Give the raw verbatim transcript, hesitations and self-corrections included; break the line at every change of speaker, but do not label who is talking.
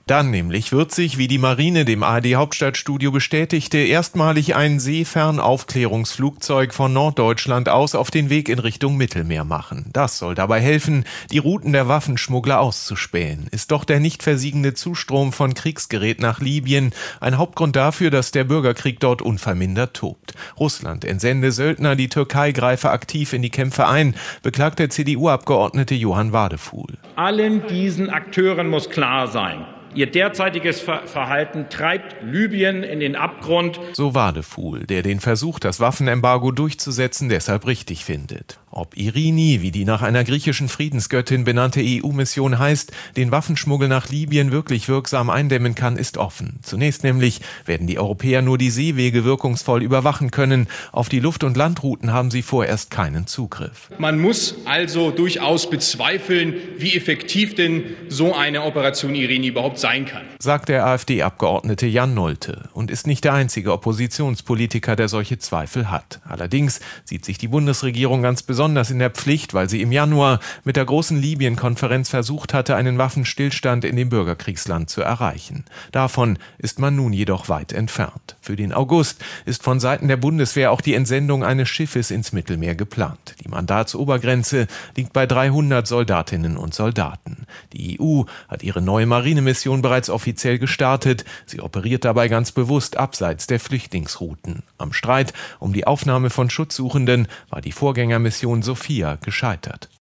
Dann nämlich wird sich, wie die Marine dem A R D-Hauptstadtstudio bestätigte, erstmalig ein Seefernaufklärungsflugzeug von Norddeutschland aus auf den Weg in Richtung Mittelmeer machen. Das soll dabei helfen, die Routen der Waffenschmuggler auszuspähen. Ist doch der nicht versiegende Zustrom von Kriegsgerät nach Libyen ein Hauptgrund dafür, dass der Bürgerkrieg dort unvermindert tobt. Russland entsende Söldner, die Türkei greife aktiv in die Kämpfe ein, beklagt der C D U-Abgeordnete Johann Wadefuhl.
Allen diesen Akteuren muss klar sein: Ihr derzeitiges Verhalten treibt Libyen in den Abgrund.
So Wadefuhl, der den Versuch, das Waffenembargo durchzusetzen, deshalb richtig findet. Ob Irini, wie die nach einer griechischen Friedensgöttin benannte E U-Mission heißt, den Waffenschmuggel nach Libyen wirklich wirksam eindämmen kann, ist offen. Zunächst nämlich werden die Europäer nur die Seewege wirkungsvoll überwachen können. Auf die Luft- und Landrouten haben sie vorerst keinen Zugriff.
Man muss also durchaus bezweifeln, wie effektiv denn so eine Operation Irini überhaupt sein kann,
sagt der AfD-Abgeordnete Jan Nolte und ist nicht der einzige Oppositionspolitiker, der solche Zweifel hat. Allerdings sieht sich die Bundesregierung ganz besonders in der Pflicht, weil sie im Januar mit der großen Libyen-Konferenz versucht hatte, einen Waffenstillstand in dem Bürgerkriegsland zu erreichen. Davon ist man nun jedoch weit entfernt. Für den August ist von Seiten der Bundeswehr auch die Entsendung eines Schiffes ins Mittelmeer geplant. Die Mandatsobergrenze liegt bei dreihundert Soldatinnen und Soldaten. Die E U hat ihre neue Marinemission bereits offiziell gestartet. Sie operiert dabei ganz bewusst abseits der Flüchtlingsrouten. Am Streit um die Aufnahme von Schutzsuchenden war die Vorgängermission Sophia gescheitert.